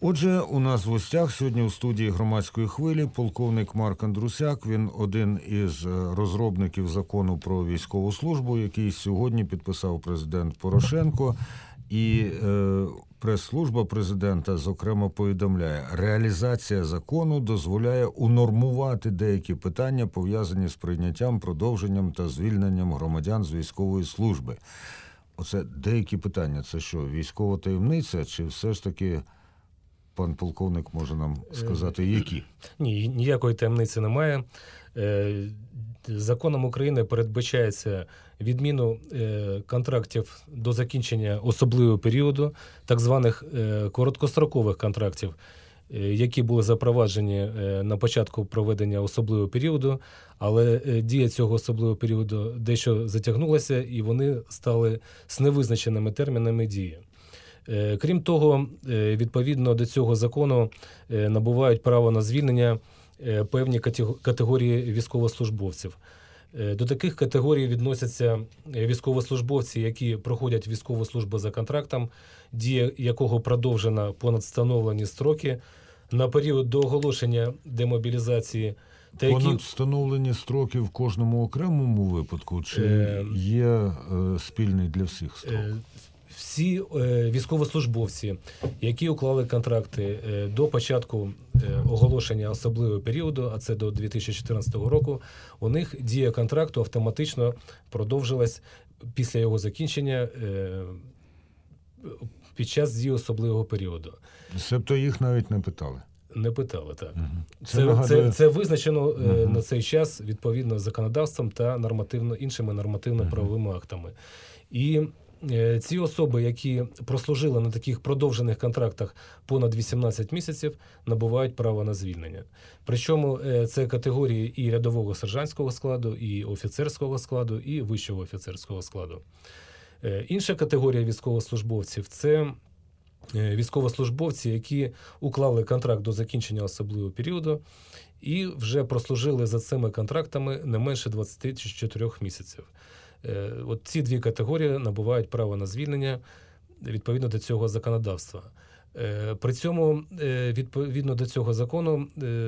Отже, у нас в гостях сьогодні у студії «Громадської хвилі» полковник Марк Андрусяк. Він один із розробників закону про військову службу, який сьогодні підписав президент Порошенко. І прес-служба президента, зокрема, повідомляє, реалізація закону дозволяє унормувати деякі питання, пов'язані з прийняттям, продовженням та звільненням громадян з військової служби. Оце деякі питання. Це що, військова таємниця, чи все ж таки пан полковник може нам сказати, які? Ні, ніякої таємниці немає. Законом України передбачається відміну контрактів до закінчення особливого періоду, так званих короткострокових контрактів, які були запроваджені на початку проведення особливого періоду, але дія цього особливого періоду дещо затягнулася, і вони стали з невизначеними термінами дії. Крім того, відповідно до цього закону набувають право на звільнення певні категорії військовослужбовців. До таких категорій відносяться військовослужбовці, які проходять військову службу за контрактом, дія якого продовжена понад встановлені строки, на період до оголошення демобілізації. Понад встановлені строки в кожному окремому випадку, чи є спільний для всіх строк? Всі військовослужбовці, які уклали контракти до початку оголошення особливого періоду, а це до 2014 року, у них дія контракту автоматично продовжилась після його закінчення під час дії особливого періоду. Себто їх навіть не питали? Не питали, так. Угу. Це визначено на цей час відповідно законодавством та іншими нормативно-правовими актами. І ці особи, які прослужили на таких продовжених контрактах понад 18 місяців, набувають право на звільнення. Причому це категорії і рядового сержантського складу, і офіцерського складу, і вищого офіцерського складу. Інша категорія військовослужбовців – це військовослужбовці, які уклали контракт до закінчення особливого періоду і вже прослужили за цими контрактами не менше 24 місяців. От ці дві категорії набувають право на звільнення відповідно до цього законодавства. При цьому, відповідно до цього закону,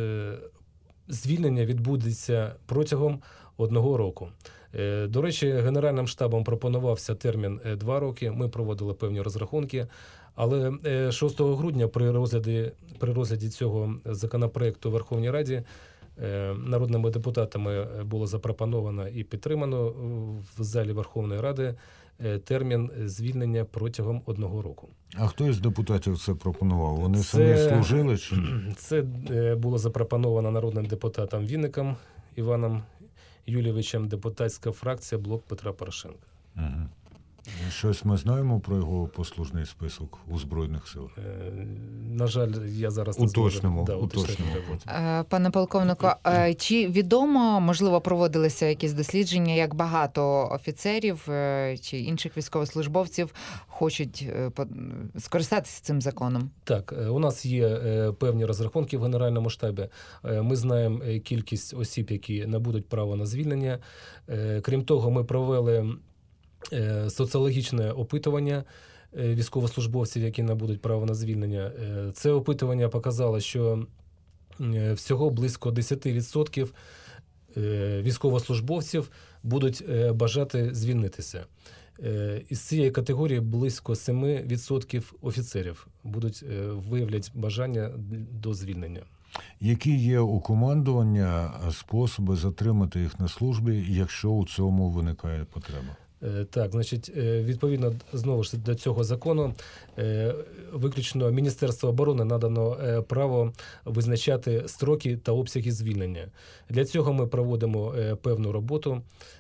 звільнення відбудеться протягом 1 року. До речі, Генеральним штабом пропонувався термін 2 роки, ми проводили певні розрахунки, але 6 грудня при розгляді цього законопроекту в Верховній Раді народними депутатами було запропоновано і підтримано в залі Верховної Ради термін звільнення протягом 1 року. А хто із депутатів це пропонував? Вони самі служили чи ні? Це було запропоновано народним депутатом Вінником Іваном Юлійовичем, депутатська фракція «Блок Петра Порошенка». Угу. Щось ми знаємо про його послужний список у Збройних силах? На жаль, я зараз не уточнимо. Пане полковнику, чи відомо, можливо, проводилися якісь дослідження, як багато офіцерів чи інших військовослужбовців хочуть скористатися цим законом? Так, у нас є певні розрахунки в Генеральному штабі. Ми знаємо кількість осіб, які набудуть право на звільнення. Крім того, ми провели соціологічне опитування військовослужбовців, які набудуть право на звільнення. Це опитування показало, що всього близько 10% військовослужбовців будуть бажати звільнитися. Із цієї категорії близько 7% офіцерів будуть виявляти бажання до звільнення. Які є у командування способи затримати їх на службі, якщо у цьому виникає потреба? Так, значить, відповідно, знову ж до цього закону, виключно Міністерству оборони надано право визначати строки та обсяги звільнення. Для цього ми проводимо певну роботу,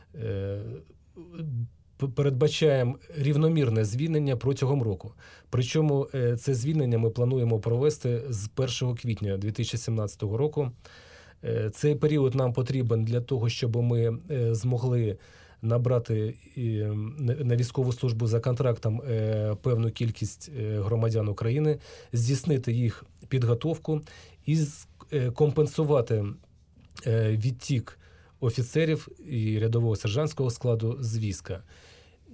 передбачаємо рівномірне звільнення протягом року. Причому це звільнення ми плануємо провести з 1 квітня 2017 року. Цей період нам потрібен для того, щоб ми змогли набрати на військову службу за контрактом певну кількість громадян України, здійснити їх підготовку і компенсувати відтік офіцерів і рядового сержантського складу з війська.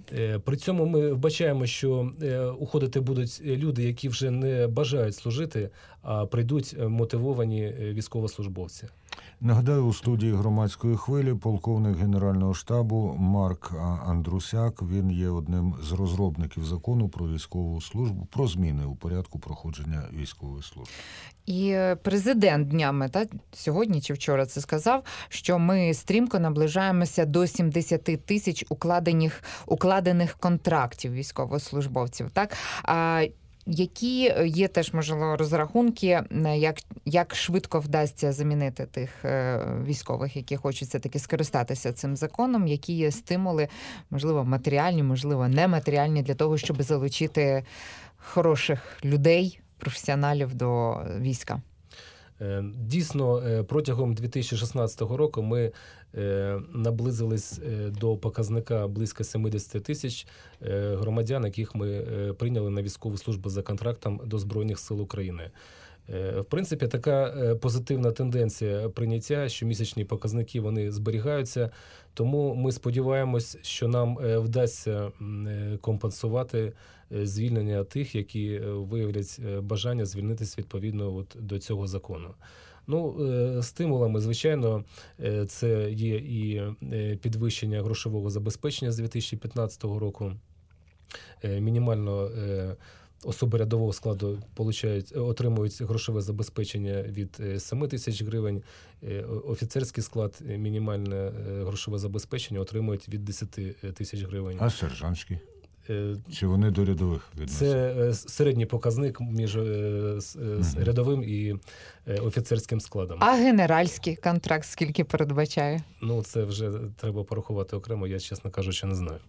При цьому ми вбачаємо, що уходити будуть люди, які вже не бажають служити, а прийдуть мотивовані військовослужбовці. Нагадаю, у студії громадської хвилі полковник Генерального штабу Марк Андрусяк. Він є одним з розробників закону про військову службу, про зміни у порядку проходження військової служби. І президент днями, сьогодні чи вчора це сказав, що ми стрімко наближаємося до 70 тисяч укладених контрактів військовослужбовців. Так? Які є теж, можливо, розрахунки, як швидко вдасться замінити тих військових, які хочуть все-таки скористатися цим законом, які є стимули, можливо, матеріальні, можливо, нематеріальні, для того, щоб залучити хороших людей, професіоналів до війська? Дійсно, протягом 2016 року ми наблизились до показника близько 70 тисяч громадян, яких ми прийняли на військову службу за контрактом до Збройних сил України. В принципі, така позитивна тенденція прийняття, щомісячні показники вони зберігаються, тому ми сподіваємось, що нам вдасться компенсувати звільнення тих, які виявлять бажання звільнитися відповідно до цього закону. Стимулами, звичайно, це є і підвищення грошового забезпечення з 2015 року. Мінімально особи рядового складу отримують грошове забезпечення від 7 тисяч гривень, офіцерський склад мінімальне грошове забезпечення отримують від 10 тисяч гривень. А сержантський? Чи вони до рядових відносяться? Це середній показник між рядовим і офіцерським складом. А генеральський контракт скільки передбачає? Це вже треба порахувати окремо, я, чесно кажучи, не знаю.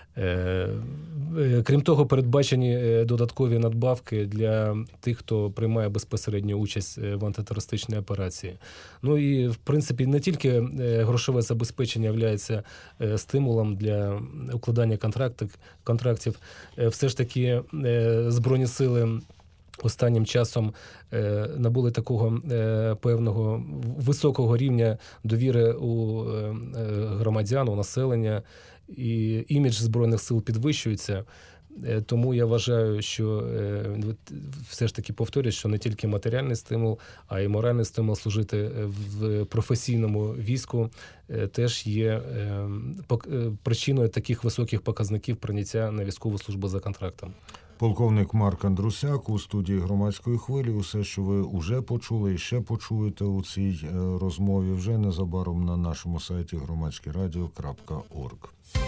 Крім того, передбачені додаткові надбавки для тих, хто приймає безпосередню участь в антитерористичній операції. І, в принципі, не тільки грошове забезпечення є стимулом для укладання контрактів. Все ж таки Збройні сили останнім часом набули такого певного високого рівня довіри у громадян, у населення, і імідж Збройних сил підвищується. Тому я вважаю, що все ж таки повторюю, що не тільки матеріальний стимул, а й моральний стимул служити в професійному війську теж є причиною таких високих показників прийняття на військову службу за контрактом. Полковник Марк Андрусяк у студії громадської хвилі. Усе, що ви вже почули і ще почуєте у цій розмові, вже незабаром на нашому сайті громадськерадіо.орг.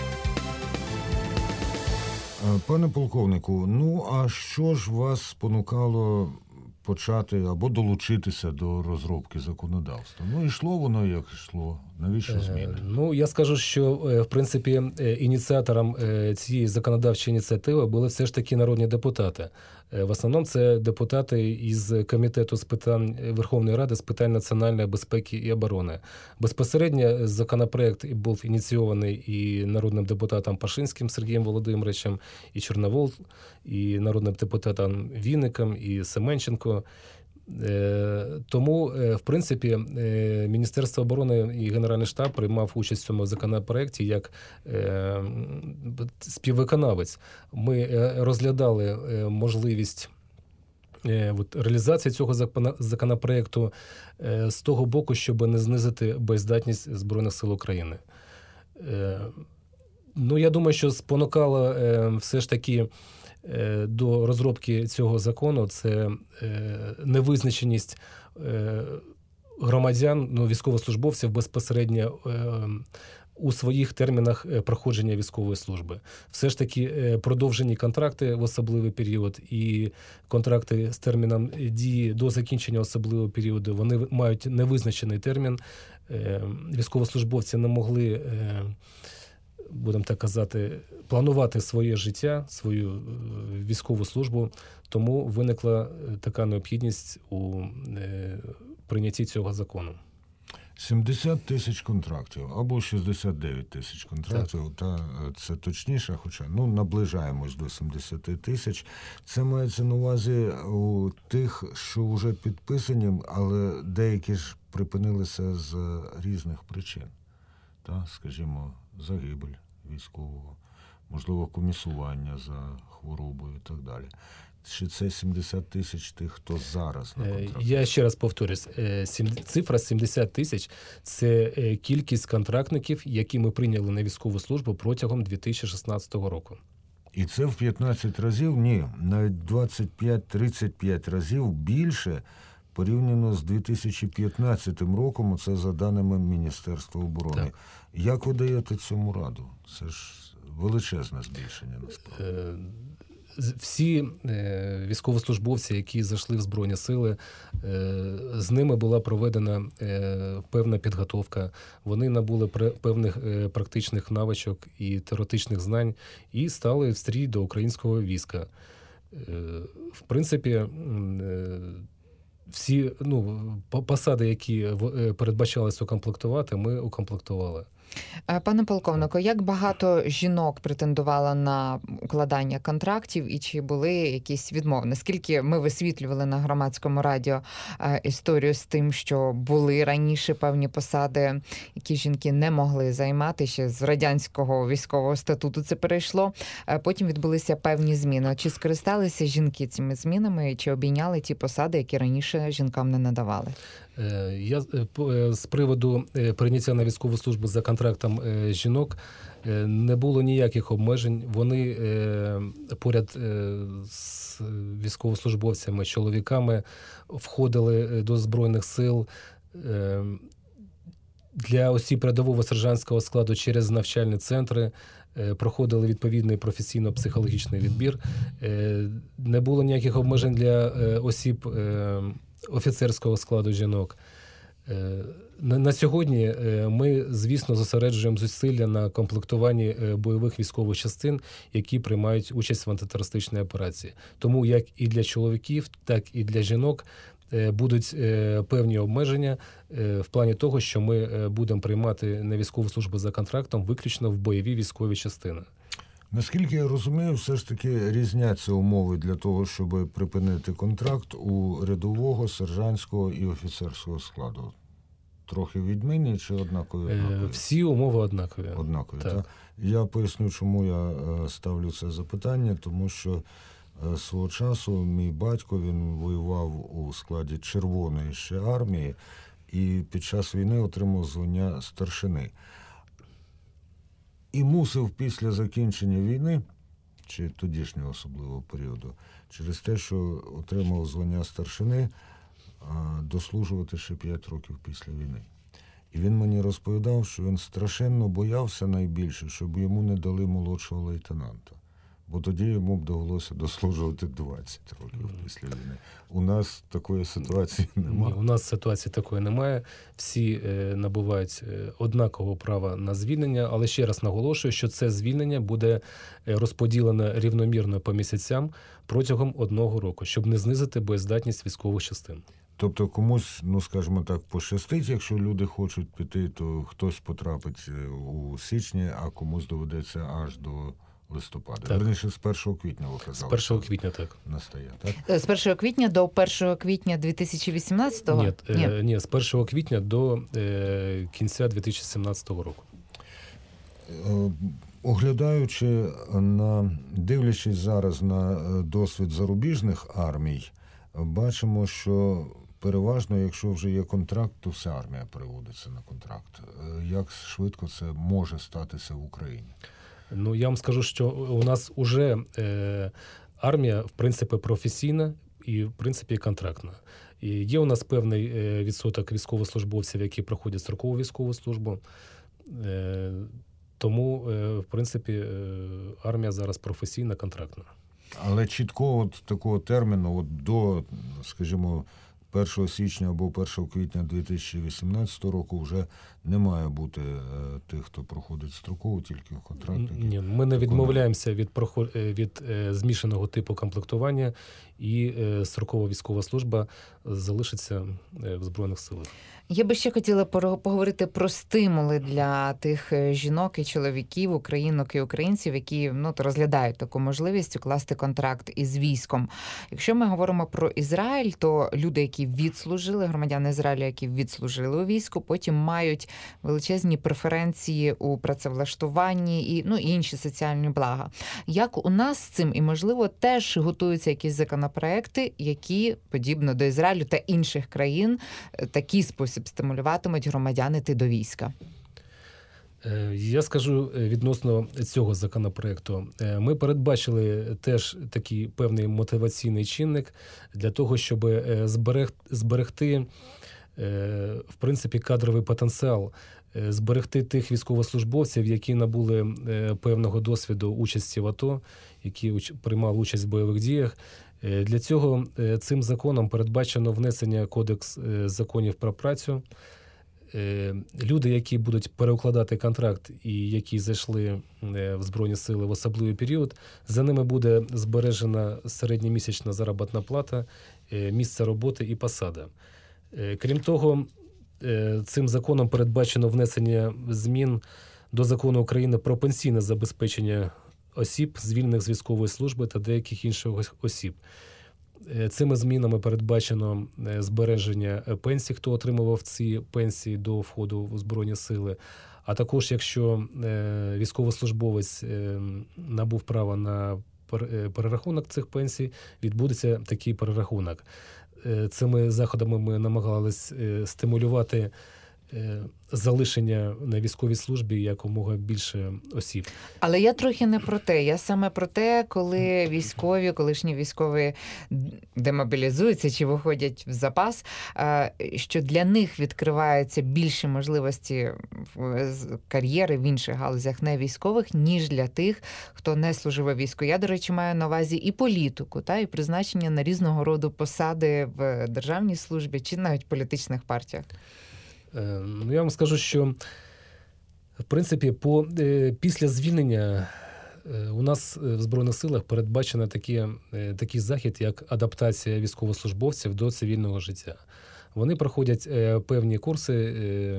Пане полковнику, а що ж вас спонукало почати або долучитися до розробки законодавства? Йшло воно, як йшло. Навіщо зміни? Я скажу, що, в принципі, ініціатором цієї законодавчої ініціативи були все ж таки народні депутати. В основному це депутати із Комітету з питань Верховної Ради з питань національної безпеки і оборони. Безпосередньо законопроект був ініційований і народним депутатом Пашинським Сергієм Володимировичем, і Чорновол, і народним депутатом Вінником, і Семенченко. Тому, в принципі, Міністерство оборони і Генеральний штаб приймав участь в цьому законопроекті як співвиконавець. Ми розглядали можливість реалізації цього законопроекту з того боку, щоб не знизити боєздатність Збройних сил України. Я думаю, що спонукало все ж таки до розробки цього закону це невизначеність громадян, військовослужбовців безпосередньо у своїх термінах проходження військової служби. Все ж таки продовжені контракти в особливий період і контракти з терміном дії до закінчення особливого періоду, вони мають невизначений термін. Військовослужбовці не могли, будемо так казати, планувати своє життя, свою військову службу, тому виникла така необхідність у прийнятті цього закону. 70 тисяч контрактів або 69 тисяч контрактів, це точніше, хоча наближаємось до 70 тисяч. Це мається на увазі у тих, що вже підписані, але деякі ж припинилися з різних причин. Скажімо, загибель військового, можливо, комісування за хворобою і так далі. Чи це 70 тисяч тих, хто зараз на контракті? Я ще раз повторюсь, цифра 70 тисяч – це кількість контрактників, які ми прийняли на військову службу протягом 2016 року. І це в 15 разів, ні, навіть 25-35 разів більше порівняно з 2015 роком, це за даними Міністерства оборони. Так. Як ви даєте цьому раду? Це ж величезне збільшення, насправді. Всі військовослужбовці, які зайшли в Збройні Сили, з ними була проведена певна підготовка. Вони набули певних практичних навичок і теоретичних знань і стали в стрій до українського війська. В принципі, всі посади, які передбачалось укомплектувати, ми укомплектували. Пане полковнику, як багато жінок претендувало на укладання контрактів і чи були якісь відмови? Наскільки ми висвітлювали на громадському радіо історію з тим, що були раніше певні посади, які жінки не могли займати, ще з радянського військового статуту це перейшло. Потім відбулися певні зміни. Чи скористалися жінки цими змінами, чи обійняли ті посади, які раніше жінкам не надавали? Я з приводу прийняття на військову службу за контрактом жінок не було ніяких обмежень. Вони поряд з військовослужбовцями, чоловіками входили до Збройних сил. Для осіб рядового сержантського складу через навчальні центри проходили відповідний професійно-психологічний відбір. Не було ніяких обмежень для осіб офіцерського складу жінок. На сьогодні ми, звісно, зосереджуємо зусилля на комплектуванні бойових військових частин, які приймають участь в антитерористичній операції. Тому як і для чоловіків, так і для жінок будуть певні обмеження в плані того, що ми будемо приймати на військову службу за контрактом виключно в бойові військові частини. Наскільки я розумію, все ж таки різняться умови для того, щоб припинити контракт у рядового, сержантського і офіцерського складу. Трохи відмінні чи однакові? Всі умови однакові. Однакові, так? Так? Я поясню, чому я ставлю це запитання, тому що свого часу мій батько, він воював у складі Червоної ще армії і під час війни отримав звання старшини. І мусив після закінчення війни, чи тодішнього особливого періоду, через те, що отримав звання старшини, дослужувати ще 5 років після війни. І він мені розповідав, що він страшенно боявся найбільше, щоб йому не дали молодшого лейтенанта. Бо тоді йому б довелося дослужувати 20 років після війни. У нас такої ситуації немає. Ні, у нас ситуації такої немає. Всі набувають однакового права на звільнення, але ще раз наголошую, що це звільнення буде розподілено рівномірно по місяцям протягом 1 року, щоб не знизити боєздатність військових частин. Тобто комусь, скажімо так, пощастить, якщо люди хочуть піти, то хтось потрапить у січні, а комусь доведеться аж до листопада. Верніше, з 1 квітня, ви казали. З 1 квітня, так. Настає, так? З 1 квітня до 1 квітня 2018-го? Ні, з 1 квітня до кінця 2017 року. Оглядаючи, дивлячись зараз на досвід зарубіжних армій, бачимо, що переважно, якщо вже є контракт, то вся армія переводиться на контракт. Як швидко це може статися в Україні? Я вам скажу, що у нас вже армія, в принципі, професійна і, в принципі, контрактна. І є у нас певний відсоток військовослужбовців, які проходять строкову військову службу. Тому, в принципі, армія зараз професійна, контрактна. Але чіткого такого терміну до, скажімо, 1 січня або 1 квітня 2018 року вже не має бути тих, хто проходить строкову, тільки в контракті. Ні, ми не відмовляємося від змішаного типу комплектування, і строкова військова служба залишиться в Збройних силах. Я би ще хотіла поговорити про стимули для тих жінок і чоловіків, українок і українців, які розглядають таку можливість укласти контракт із військом. Якщо ми говоримо про Ізраїль, то люди, які які відслужили, громадяни Ізраїлю, які відслужили у війську, потім мають величезні преференції у працевлаштуванні і інші соціальні блага. Як у нас з цим, і, можливо, теж готуються якісь законопроекти, які, подібно до Ізраїлю та інших країн, такий спосіб стимулюватимуть громадян іти до війська? Я скажу відносно цього законопроекту. Ми передбачили теж такий певний мотиваційний чинник для того, щоб зберегти, в принципі, кадровий потенціал, зберегти тих військовослужбовців, які набули певного досвіду участі в АТО, які приймали участь в бойових діях. Для цього цим законом передбачено внесення Кодекс законів про працю. Люди, які будуть переукладати контракт і які зайшли в Збройні Сили в особливий період, за ними буде збережена середньомісячна заробітна плата, місце роботи і посада. Крім того, цим законом передбачено внесення змін до Закону України про пенсійне забезпечення осіб, звільнених з військової служби та деяких інших осіб. Цими змінами передбачено збереження пенсій, хто отримував ці пенсії до входу в Збройні Сили. А також, якщо військовослужбовець набув право на перерахунок цих пенсій, відбудеться такий перерахунок. Цими заходами ми намагалися стимулювати залишення на військовій службі якомога більше осіб. Але я трохи не про те. Я саме про те, коли колишні військові демобілізуються чи виходять в запас, що для них відкриваються більші можливості кар'єри в інших галузях не військових, ніж для тих, хто не служив у війську. Я, до речі, маю на увазі і політику, і призначення на різного роду посади в державній службі чи навіть в політичних партіях. Я вам скажу, що в принципі після звільнення у нас в Збройних силах передбачено такий захід, як адаптація військовослужбовців до цивільного життя. Вони проходять певні курси,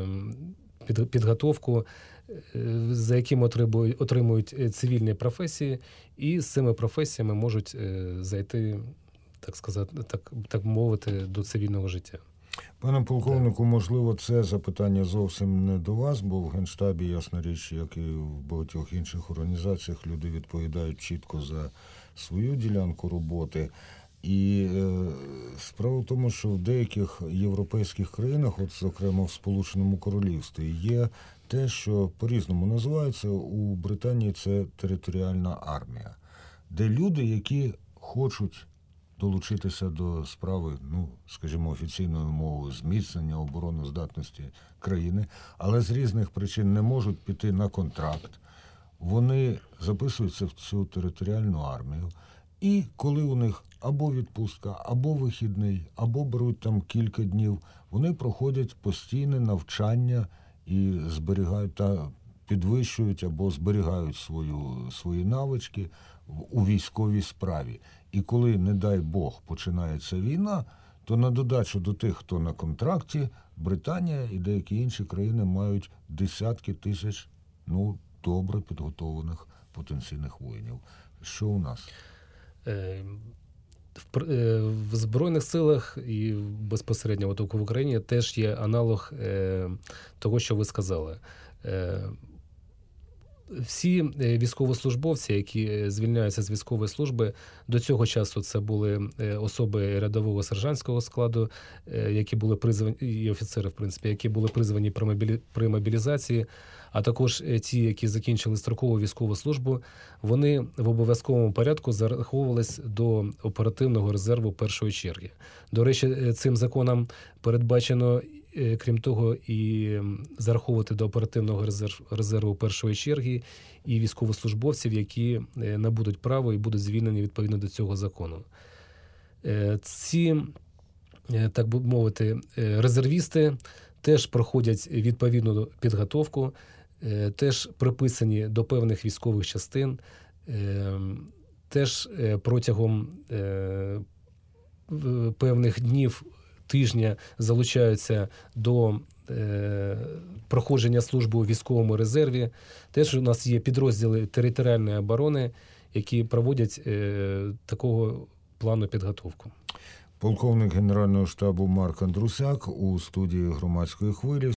підготовку, за якими отримують цивільні професії, і з цими професіями можуть зайти, так мовити, до цивільного життя. Пане полковнику, можливо, це запитання зовсім не до вас, бо в Генштабі, ясна річ, як і в багатьох інших організаціях, люди відповідають чітко за свою ділянку роботи. І справа в тому, що в деяких європейських країнах, от зокрема в Сполученому Королівстві, є те, що по-різному називається, у Британії це територіальна армія, де люди, які хочуть долучитися до справи, скажімо, офіційною мовою, зміцнення обороноздатності країни, але з різних причин не можуть піти на контракт. Вони записуються в цю територіальну армію, і коли у них або відпустка, або вихідний, або беруть там кілька днів, вони проходять постійне навчання і зберігають та підвищують або зберігають свої навички у військовій справі. І коли, не дай Бог, починається війна, то на додачу до тих, хто на контракті, Британія і деякі інші країни мають десятки тисяч добре підготовлених потенційних воїнів. Що у нас? В Збройних силах і безпосередньо в Україні теж є аналог того, що ви сказали. Всі військовослужбовці, які звільняються з військової служби, до цього часу це були особи рядового сержантського складу, які були призвані, і офіцери, в принципі, які були призвані при мобілізації, а також ті, які закінчили строкову військову службу, вони в обов'язковому порядку зараховувались до оперативного резерву першої черги. До речі, цим законом передбачено, крім того, і зараховувати до оперативного резерву першої черги і військовослужбовців, які набудуть право і будуть звільнені відповідно до цього закону. Ці, так би мовити, резервісти теж проходять відповідну підготовку, теж приписані до певних військових частин, теж протягом певних днів, тижня залучаються до проходження служби у військовому резерві. Теж у нас є підрозділи територіальної оборони, які проводять такого плану підготовку. Полковник Генерального штабу Марк Андрусяк у студії «Громадської хвилі».